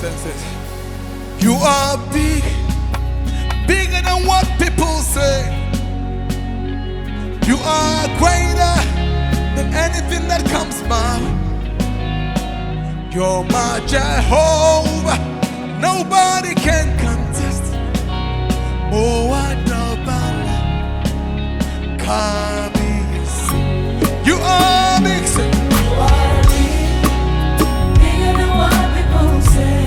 senses. You are big, bigger than what people say. You are greater than anything that comes my way. You're my Jehovah, nobody can contest. Oh, I know about you are big, say. You are big, bigger than what people say.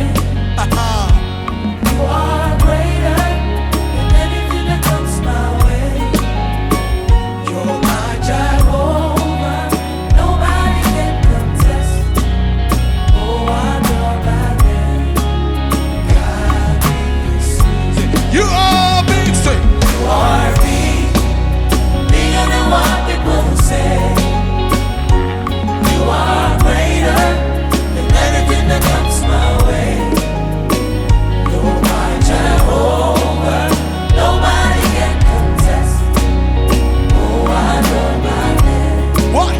You are greater than anything that comes my way. You're my Jehovah, nobody can contest. Oh, I know about that. God is. You are big, say. You are big, bigger than what people say. You are greater than anything that comes my way. You're my Jehovah, nobody can contest. Oh, I know my name. What?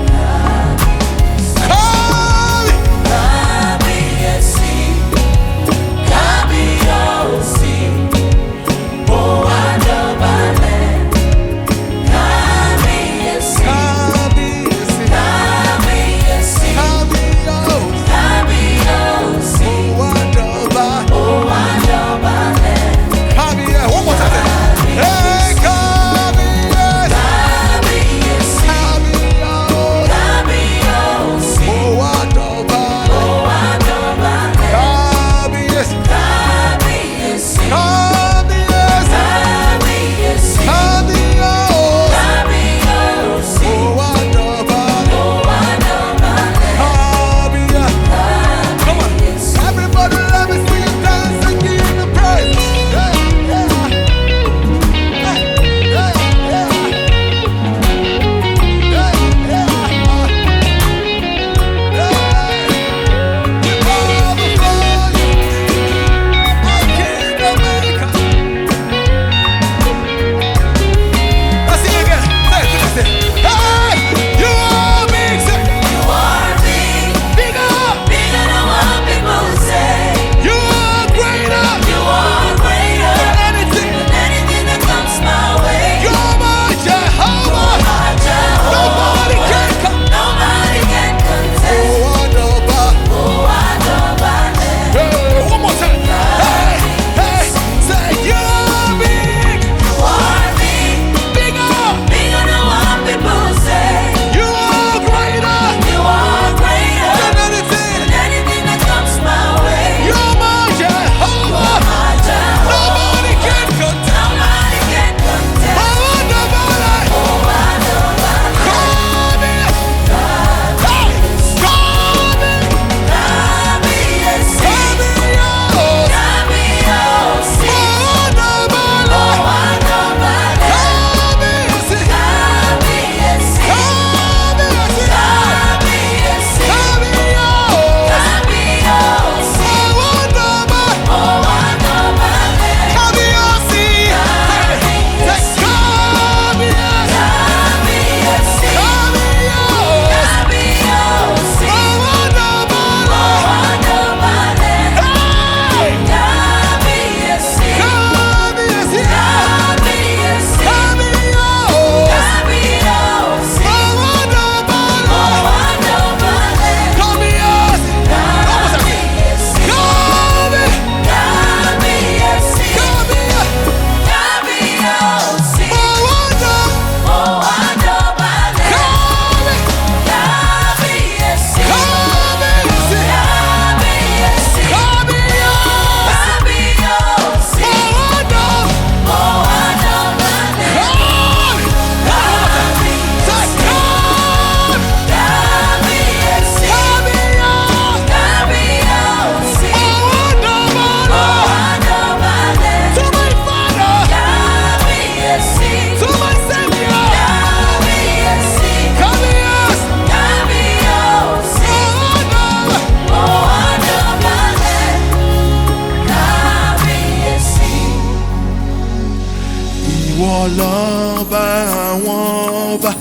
Ọlọ́ba àwọn ọba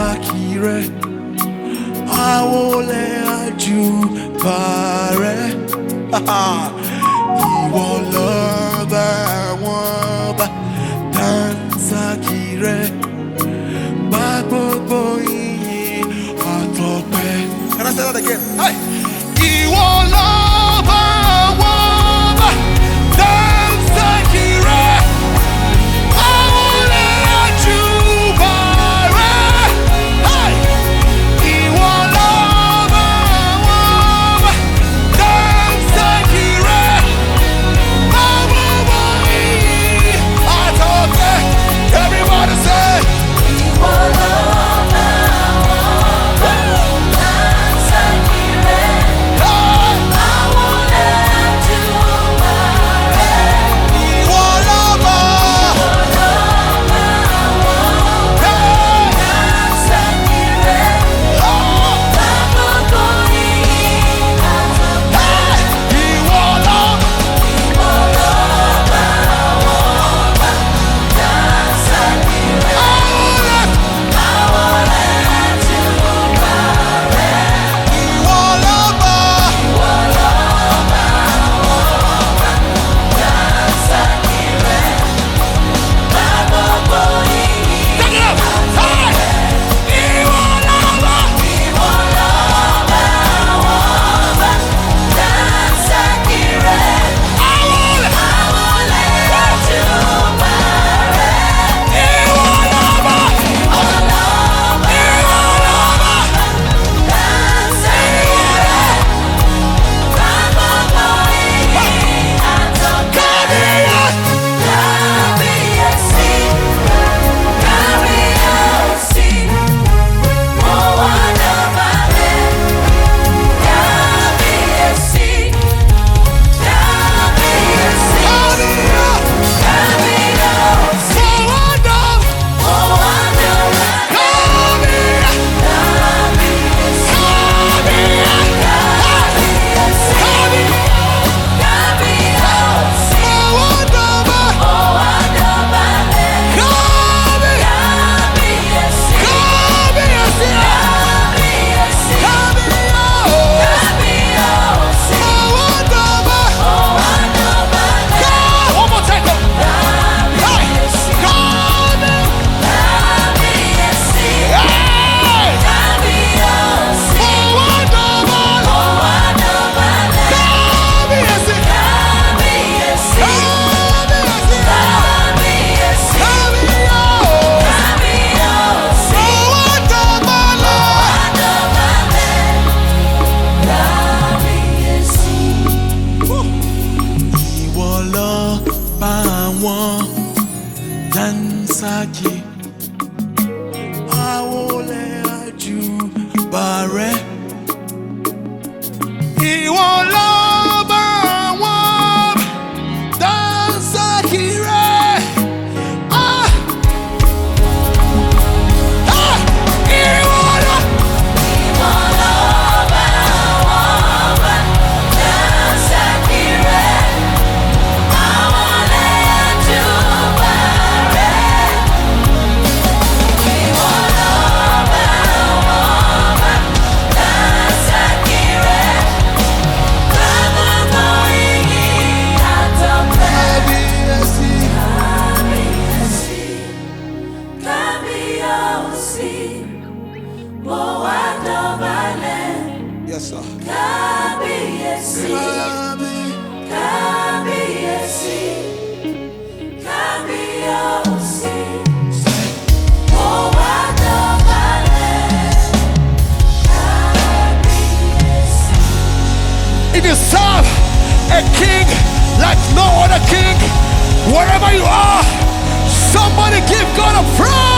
dansakire àwọlẹ̀ àjùbà rẹ̀. Ìwọ lọ́ba àwọn ọba, dàńṣákì rẹ̀, gba gbogbo ìyìn àtọpẹ́. Can I say that again? Hey! Ìwọ lọ́ba àwọn ọba, dàńṣákì rẹ̀, àwọn olè àjùbà rẹ̀. Hey! Ìwọ lọ́ba àwọn ọba, dàńṣákì rẹ̀, gba gbogbo ìyìn àtọpẹ́. Everybody say, dàńṣákì, àwọn olè àjùbà rẹ̀. Ìwọ lọ́ba àwọn ọba, dàńṣákì rẹ̀. Ah! Ah! Ìwọ lọ́ba. Yes, sir. Kábíyèsí, kábíyèsí, kábíyèsí, mo wá dọ̀bálẹ̀. Kábíyèsí. It is serve a king like no other king. Wherever you are, somebody give God a praise.